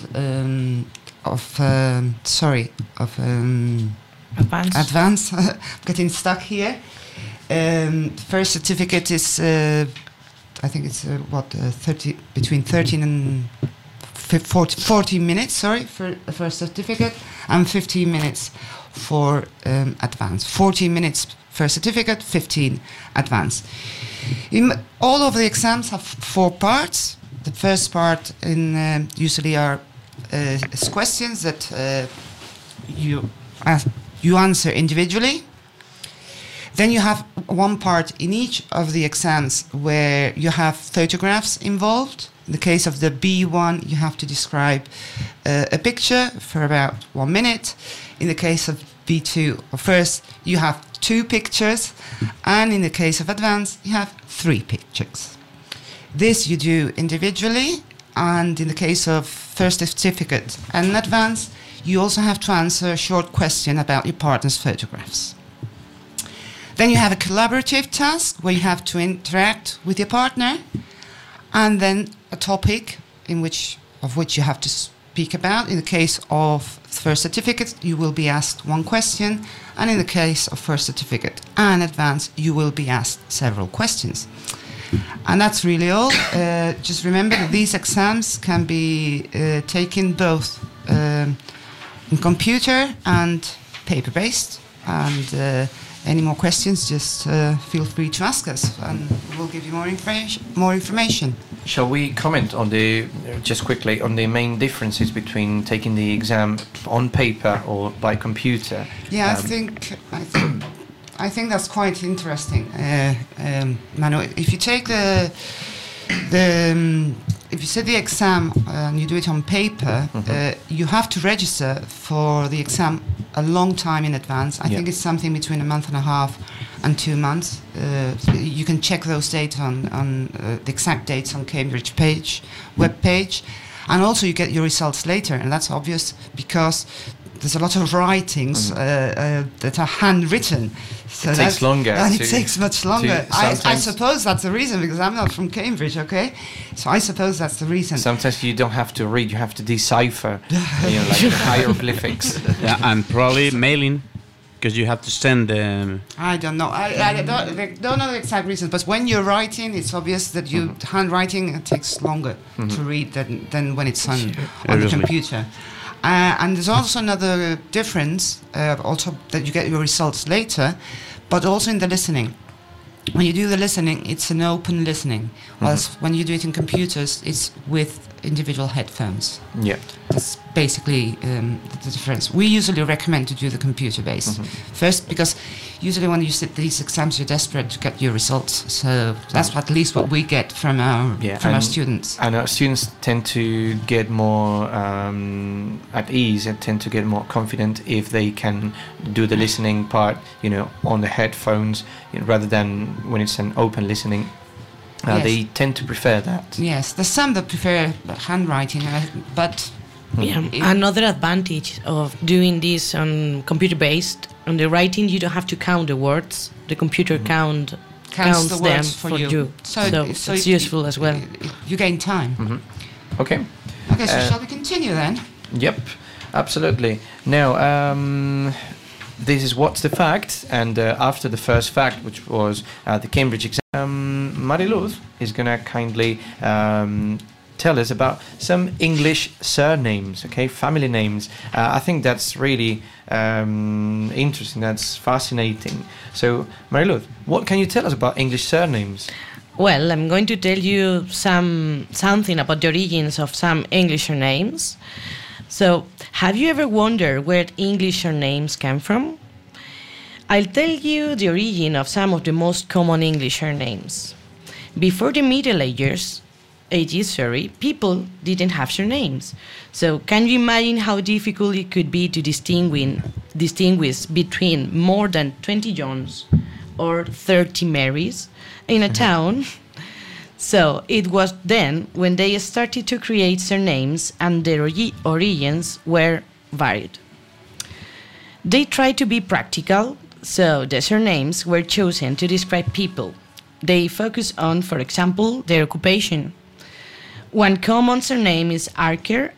advanced. I'm getting stuck here. First certificate is I think it's between 13 and 40 minutes. Sorry, for the first certificate, and 15 minutes for advanced. 14 minutes first certificate, 15 advanced. All of the exams have 4 parts. The first part usually are questions that you answer individually. Then you have 1 part in each of the exams where you have photographs involved. In the case of the B1, you have to describe a picture for about 1 minute. In the case of B2 or first, you have 2 pictures, and in the case of advanced, you have 3 pictures. This you do individually, and in the case of first certificate and advance, you also have to answer a short question about your partner's photographs. Then you have a collaborative task where you have to interact with your partner, and then a topic of which you have to speak about. In the case of first certificate, you will be asked one question, and in the case of first certificate and advance, you will be asked several questions. And that's really all. Just remember that these exams can be taken both in computer and paper-based. And any more questions, just feel free to ask us, and we'll give you more information. Shall we comment on just quickly on the main differences between taking the exam on paper or by computer? Yeah, I think that's quite interesting, Manu. If you take if you set the exam and you do it on paper, you have to register for the exam a long time in advance. I think it's something between a month and a half and 2 months. So you can check those dates on the exact dates on Cambridge web page, and also you get your results later, and that's obvious because there's a lot of writings that are handwritten. So it takes longer. And it takes much longer. I suppose that's the reason, because I'm not from Cambridge, okay? So I suppose that's the reason. Sometimes you don't have to read, you have to decipher, like the hieroglyphics. Yeah, and probably mailing, because you have to send them. I don't know. I don't know the exact reasons, but when you're writing, it's obvious that handwriting it takes longer to read than when it's on the computer. And there's also another difference, also that you get your results later, but also in the listening. When you do the listening, it's an open listening, whilst when you do it in computers, it's with individual headphones. Yeah. That's basically the difference. We usually recommend to do the computer-based first, because usually when you sit these exams, you're desperate to get your results. So that's at least what we get from our students. And our students tend to get more at ease and tend to get more confident if they can do the listening part, on the headphones, rather than when it's an open listening. Yes. They tend to prefer that. Yes, there's some that prefer handwriting, but another advantage of doing this on computer-based, on the writing, you don't have to count the words. The computer counts the them words for you. So it's useful as well. You gain time. Okay. Okay, so shall we continue then? Yep, absolutely. Now, this is What's the Fact, and after the first fact, which was the Cambridge exam, Mariluz is going to kindly tell us about some English surnames, family names. I think that's really interesting, that's fascinating. So, Mariluz, what can you tell us about English surnames? Well, I'm going to tell you something about the origins of some English surnames. So, have you ever wondered where English surnames came from? I'll tell you the origin of some of the most common English surnames. Before the Middle Ages, people didn't have surnames. So, can you imagine how difficult it could be to distinguish between more than 20 Johns or 30 Marys in a town? So it was then when they started to create surnames, and their origins were varied. They tried to be practical, so the surnames were chosen to describe people. They focus on, for example, their occupation. One common surname is Arquero,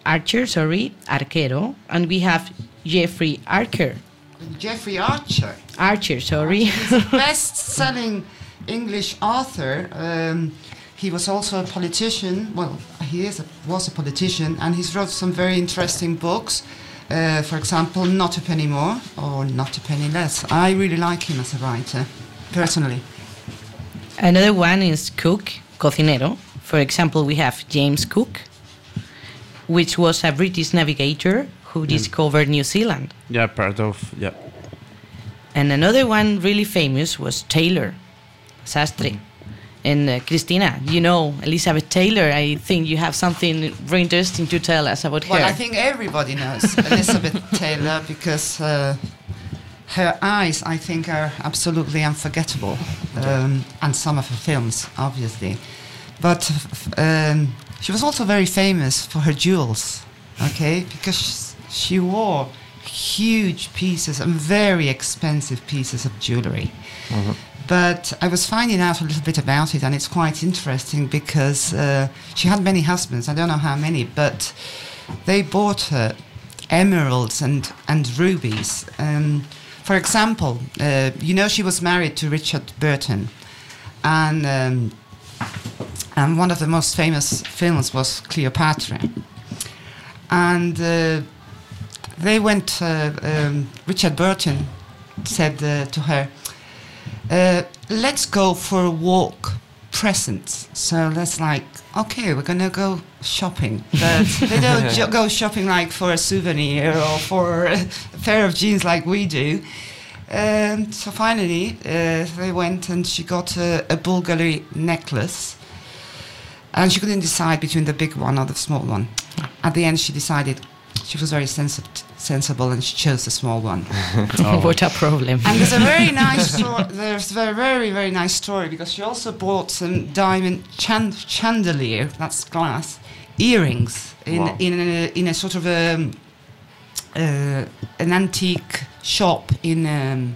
and we have Jeffrey Archer. Jeffrey Archer. Archer, sorry. He's the best-selling English author. He was also a politician. Well, was a politician, and he's wrote some very interesting books. For example, Not a Penny More or Not a Penny Less. I really like him as a writer, personally. Another one is Cook, cocinero. For example, we have James Cook, which was a British navigator who discovered New Zealand. Yeah, And another one really famous was Taylor, sastre. And Christina, Elizabeth Taylor. I think you have something very interesting to tell us about her. Well, I think everybody knows Elizabeth Taylor because her eyes, I think, are absolutely unforgettable. And some of her films, obviously. But she was also very famous for her jewels, okay? Because she wore huge pieces and very expensive pieces of jewelry. But I was finding out a little bit about it, and it's quite interesting because she had many husbands, I don't know how many, but they bought her emeralds and rubies. For example, she was married to Richard Burton, and one of the most famous films was Cleopatra. And they went, Richard Burton said to her, let's go for a walk, presents. So that's like, okay, we're going to go shopping. But they don't go shopping like for a souvenir or for a pair of jeans like we do. So finally, they went and she got a Bulgari necklace. And she couldn't decide between the big one or the small one. At the end, she decided she was very sensible, and she chose the small one. What a problem. And there's a very nice story. There's a very, very nice story because she also bought some diamond chandelier, that's glass, earrings in a sort of an antique shop in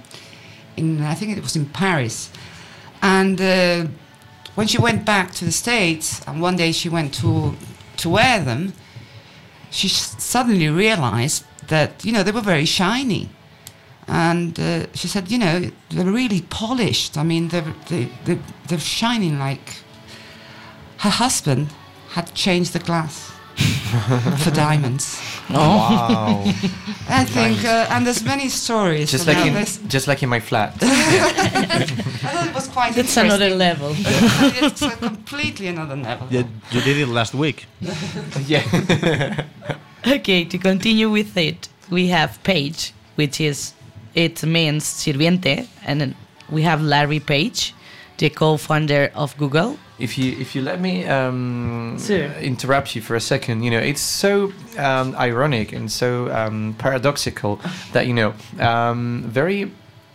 I think it was in Paris. And when she went back to the States, and one day she went to wear them, she suddenly realized that, they were very shiny. And she said, they're really polished. I mean, they're shining like... Her husband had changed the glass for diamonds. Wow. I think, and there's many stories Just about like this. just like in my flat. I thought it was quite That's interesting. another level. It's a completely another level. Yeah, you did it last week. Yeah. Okay, to continue with it, we have Page, it means sirviente, and then we have Larry Page, the co-founder of Google. If you let me Sure. interrupt you for a second, it's so ironic and so paradoxical that very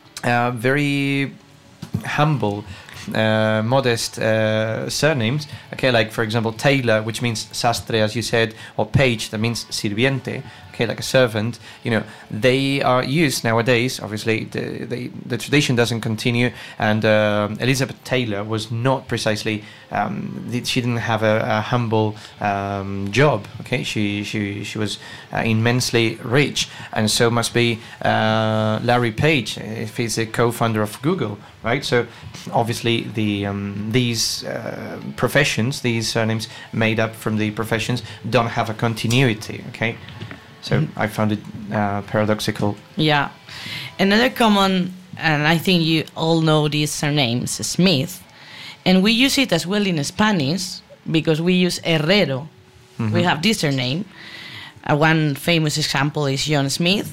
very humble, modest surnames. Okay, like for example Taylor, which means sastre, as you said, or Page, that means sirviente. Okay, like a servant. They are used nowadays. Obviously, the tradition doesn't continue. And Elizabeth Taylor was not precisely. She didn't have a humble job. Okay, she was immensely rich, and so must be Larry Page if he's a co-founder of Google, right? So obviously these professions, these surnames made up from the professions, don't have a continuity. Okay. So I found it paradoxical. Yeah. Another common, and I think you all know these surnames, Smith. And we use it as well in Spanish because we use Herrero. We have this surname. One famous example is John Smith.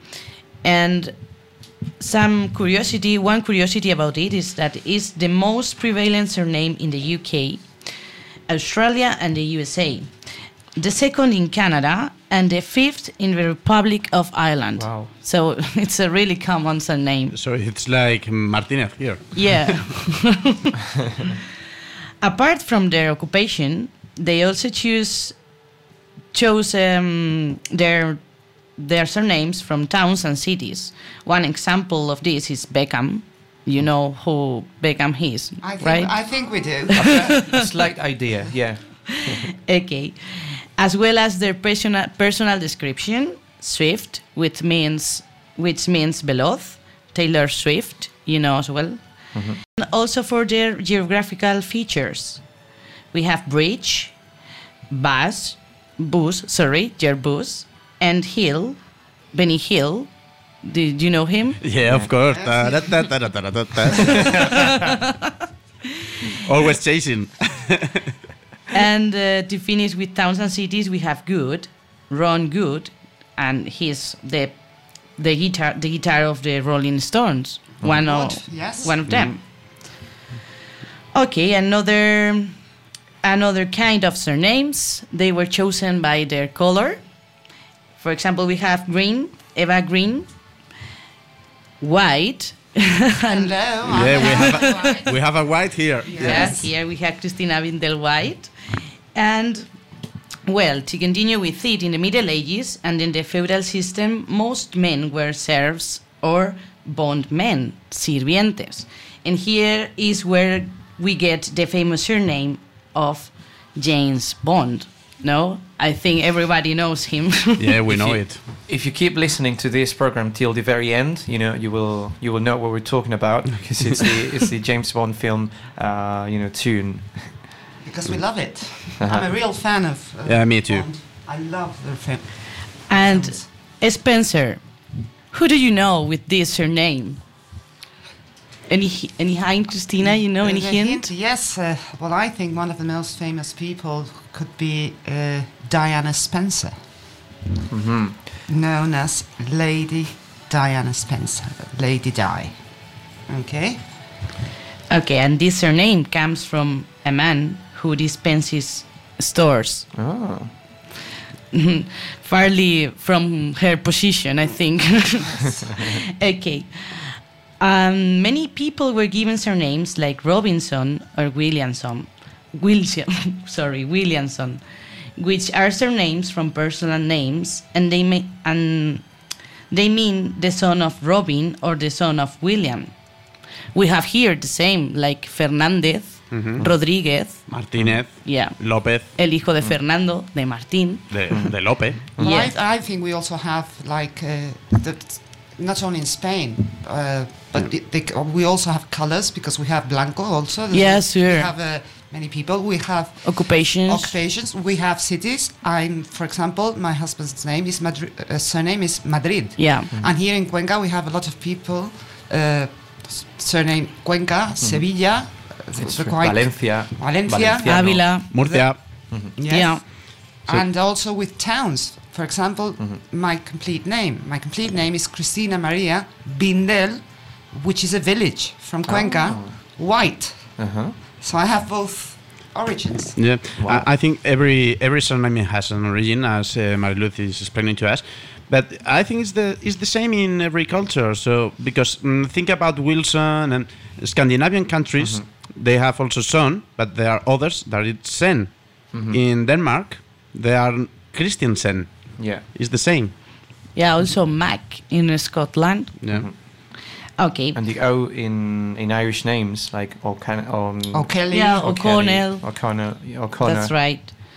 And one curiosity about it is that it's the most prevalent surname in the UK, Australia, and the USA. The second in Canada, and the fifth in the Republic of Ireland. Wow. So it's a really common surname. So it's like Martinez here. Yeah. Apart from their occupation, they also chose their surnames from towns and cities. One example of this is Beckham. You know who Beckham is, right? I think we do. A slight idea, yeah. Okay. As well as their personal description, Swift, which means veloz, Taylor Swift, as well. And also for their geographical features. We have bridge, bus, and hill, Benny Hill. Do you know him? Yeah, of course. Always chasing. And to finish with towns and cities, we have Good, Ron Good, and he's the guitar of the Rolling Stones, one of them. Okay, another kind of surnames. They were chosen by their color. For example, we have Green, Eva Green, White, Hello. Yeah, we have a white here. Yes, here we have Christina Vindel White. And, well, to continue with it, in the Middle Ages and in the feudal system, most men were serfs or bondmen, sirvientes. And here is where we get the famous surname of James Bond. No? I think everybody knows him. Yeah, we know it. If you keep listening to this program till the very end, you will know what we're talking about because it's the James Bond film, tune. Because we love it. I'm a real fan of. Yeah, me too. Bond. I love their film. And films. Spencer, who do you know with this surname? Any hint, Christina? You know, any The hint? Yes. Well, I think one of the most famous people could be Diana Spencer, known as Lady Diana Spencer, Lady Di. Okay. Okay, and this surname comes from a man who dispenses stores. Oh. Fairly from her position, I think. Okay. Many people were given surnames like Robinson or Williamson, which are surnames from personal names, and they mean the son of Robin or the son of William. We have here the same, like Fernández, Rodríguez, Martínez, yeah, López, el hijo de Fernando, de Martín. de Lope. Well, Yes. I think we also have like not only in Spain, but we also have colors because we have blanco also. Yes, We sure. have many people. We have Occupations. We have cities. For example, my husband's name is surname is Madrid. Yeah. And here in Cuenca, we have a lot of people. Surname Cuenca, Sevilla, It's the true. quite- Valencia. Valencia. Valenciano. Ávila. Murcia. Yes. Yeah. And also with towns. For example, my complete name is Cristina Maria Bindel, which is a village from Cuenca, White. So I have both origins. Yeah, Wow. I think every surname has an origin, as Mariluz is explaining to us. But I think it's the same in every culture. So because think about Wilson and Scandinavian countries, they have also son, but there are others that it's Sen. In Denmark, they are Christiansen. Yeah. It's the same. Yeah, also Mac in Scotland. Yeah. Okay. And the O in Irish names like O'Kelly. Yeah, O'Connell. O'Connor. That's right.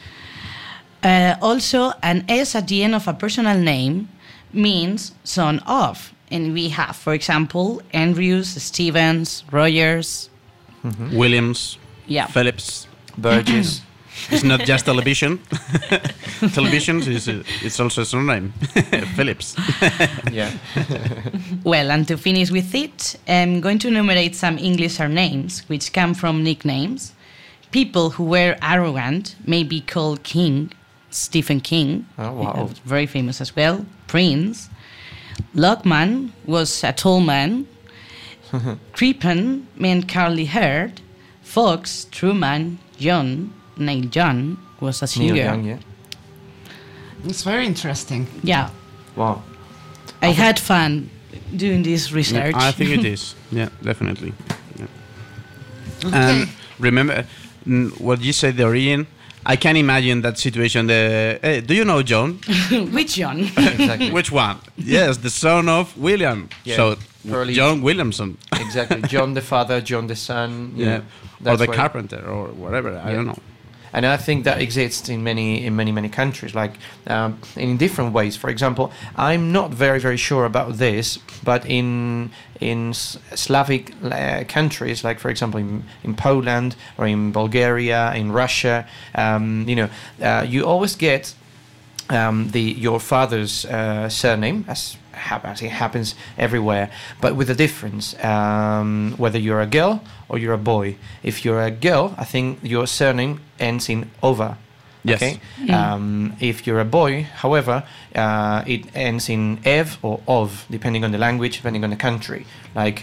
Also, an S at the end of a personal name means son of. And we have, for example, Andrews, Stevens, Rogers. Williams, Yeah. Phillips. Burgess. It's not just television. Television it's also a surname. Phillips. Yeah. Well, and to finish with it, I'm going to enumerate some English surnames which come from nicknames. People who were arrogant may be called King, Stephen King, Oh, wow. very famous as well, Prince. Lockman was a tall man. Crippen meant curly haired. Fox, Truman, John, Neil John was a singer. Neil Young, yeah. It's very interesting. Yeah, Wow. I had fun doing this research. I think it is. Yeah, definitely. Yeah. Okay. And remember what you said, the origin. I can imagine that situation. Hey, do you know John? Which John? Exactly. Which one? Yes, the son of William. Yeah, So early- John Williamson. Exactly. John the father, John the son. you know, Or that's the why- carpenter, or whatever. I Yeah. don't know. And I think that exists in many countries, like in different ways. For example, I'm not very sure about this, but in Slavic countries, like for example in Poland or in Bulgaria, in Russia, you always get your father's surname as it happens everywhere, but with a difference, whether you're a girl or you're a boy. If you're a girl, I think your surname ends in Ova. Yes. Okay. If you're a boy, however, it ends in ev or ov, depending on the language, depending on the country. Like,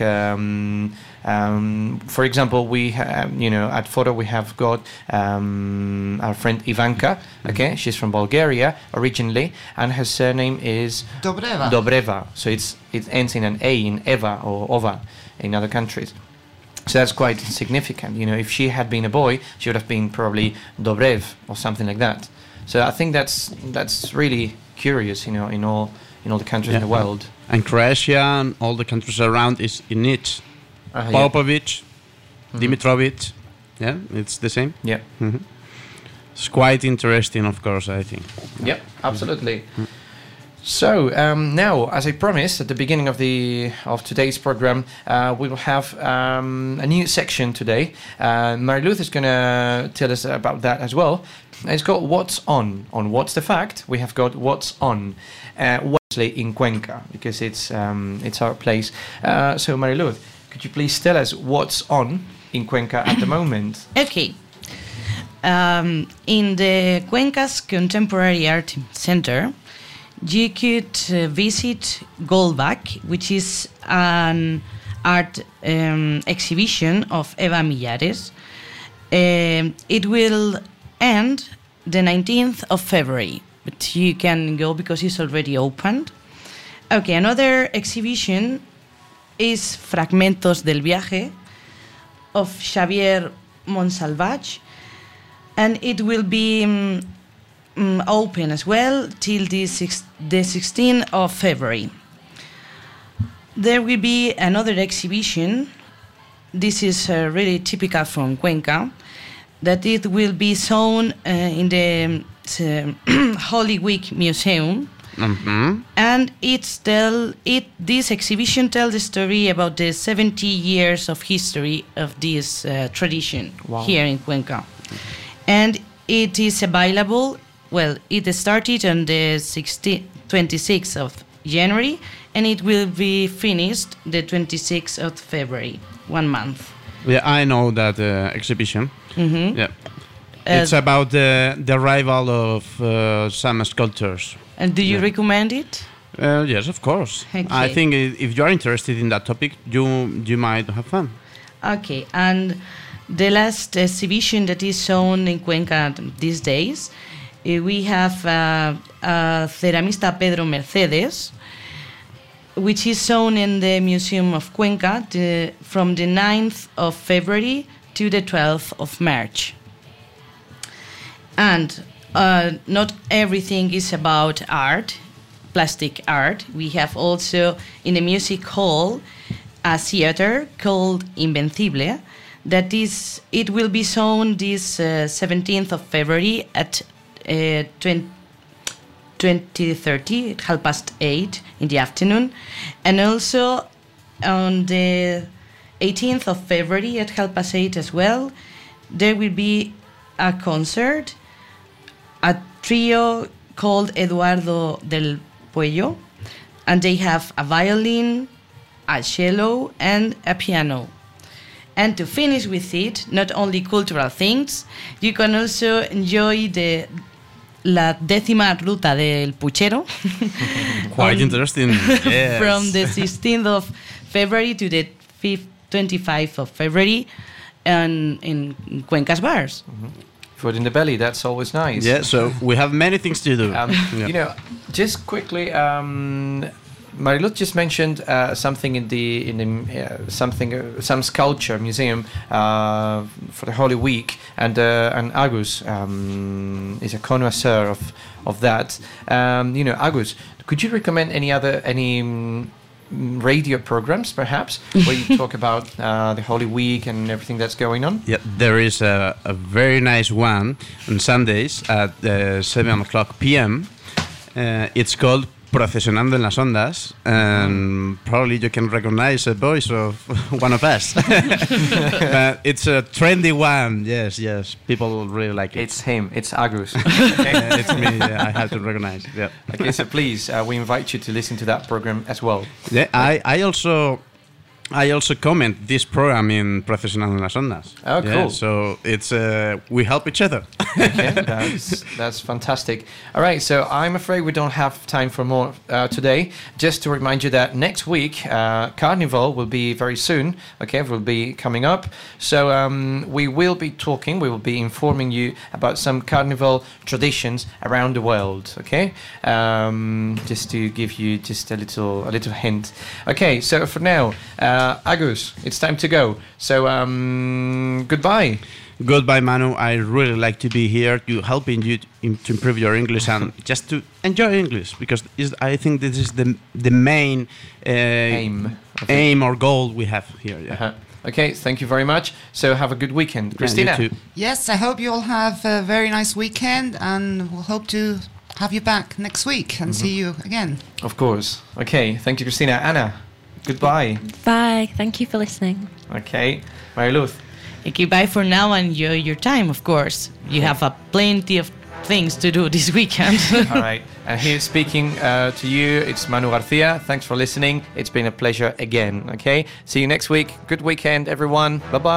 for example, at Foro we have got our friend Ivanka. Okay, she's from Bulgaria originally, and her surname is Dobreva. Dobreva. So it ends in an a in Eva or Ova in other countries. So that's quite significant. If she had been a boy, she would have been probably Dobrev or something like that. So I think that's really curious. In all the countries in the world. And Croatia and all the countries around is in it. Yeah. Popovic, Dimitrovic. Yeah, it's the same. Yeah. It's quite interesting, of course, I think. Yep, absolutely. So now, as I promised at the beginning of today's program, we will have a new section today. Mariluth is going to tell us about that as well. It's called What's On. On What's the Fact, we have got What's On. Wesley in Cuenca, because it's our place. So Mariluth, could you please tell us what's on in Cuenca at the moment? Okay. In the Cuenca's Contemporary Art Center, you could visit Goldback, which is an art exhibition of Eva Millares. It will end the 19th of February, but you can go because it's already opened. Okay, another exhibition is Fragmentos del Viaje of Xavier Monsalvatge, and it will be open as well till the 16th of February. There will be another exhibition. This is really typical from Cuenca, that it will be shown in the Holy Week Museum. And this exhibition tells the story about the 70 years of history of this tradition here in Cuenca. And it is available. Well, it started on the 26th of January, and it will be finished the 26th of February, 1 month. Yeah, I know that exhibition. Yeah, it's about the arrival of some sculptors. And do you recommend it? Yes, of course. Okay. I think if you are interested in that topic, you might have fun. Okay, and the last exhibition that is shown in Cuenca these days, we have Ceramista Pedro Mercedes, which is shown in the Museum of Cuenca from the 9th of February to the 12th of March. And not everything is about art, plastic art. We have also in the music hall a theater called Invencible. It will be shown this 17th of February at 20:30, 8:30 in the afternoon, and also on the 18th of February at 8:30 as well. There will be a concert, a trio called Eduardo del Puello, and they have a violin, a cello, and a piano. And to finish with it, not only cultural things, you can also enjoy la 10ª ruta del puchero. Quite interesting. Yes. From the 16th of February to the 25th of February in Cuenca's bars. Food in the belly, that's always nice. Yeah, so we have many things to do. Yeah. Just quickly, Mariluth just mentioned something some sculpture museum for the Holy Week, and Agus is a connoisseur of that. Agus, could you recommend any radio programs, perhaps, where you talk about the Holy Week and everything that's going on? Yeah, there is a very nice one on Sundays at 7:00 p.m. It's called Procesionando en las Ondas, and probably you can recognize the voice of one of us. It's a trendy one. Yes, people really like it. It's him. It's Agus. It's me. Yeah, I have to recognize. Yeah. Okay, so please, we invite you to listen to that program as well. Yeah, I also I also comment this program in Profesional en las Ondas. Oh, cool. So it's we help each other. Okay, that's fantastic. All right, so I'm afraid we don't have time for more today. Just to remind you that next week, Carnival will be very soon. Okay, will be coming up. So we will be talking. We will be informing you about some Carnival traditions around the world. Okay, just to give you just a little hint. Okay, so for now. Agus, it's time to go. So, goodbye. Goodbye, Manu. I really like to be here to helping you to improve your English and just to enjoy English because I think this is the main aim or goal we have here. Yeah. Okay, thank you very much. So have a good weekend. Christina? You too. Yes, I hope you all have a very nice weekend and we'll hope to have you back next week and see you again. Of course. Okay, thank you, Christina. Anna? Goodbye. Bye. Thank you for listening. Okay. Mariluth? Okay, bye for now and enjoy your time, of course. You have plenty of things to do this weekend. All right. And here speaking to you, it's Manu Garcia. Thanks for listening. It's been a pleasure again. Okay. See you next week. Good weekend, everyone. Bye-bye.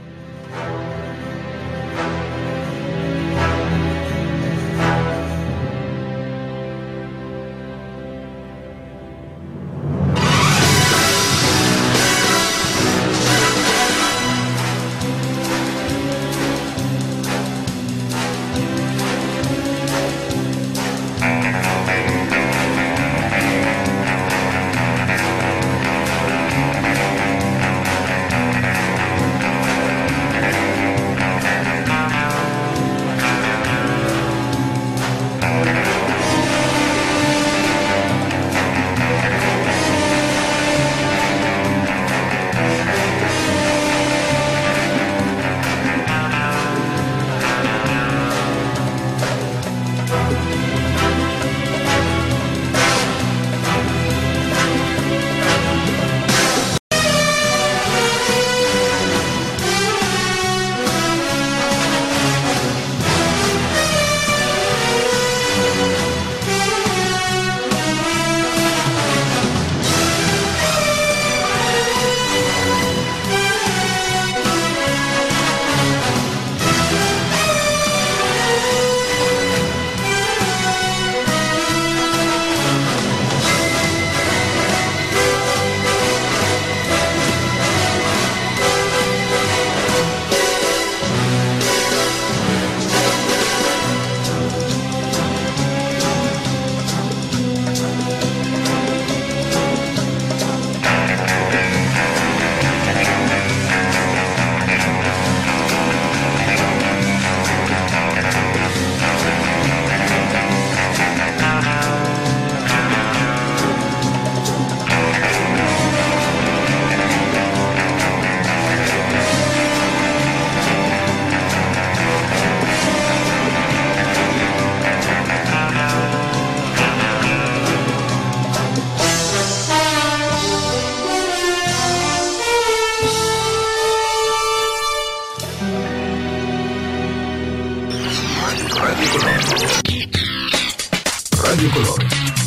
Radio Color,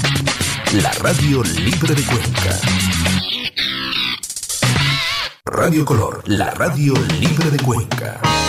la radio libre de Cuenca. Radio Color, la radio libre de Cuenca.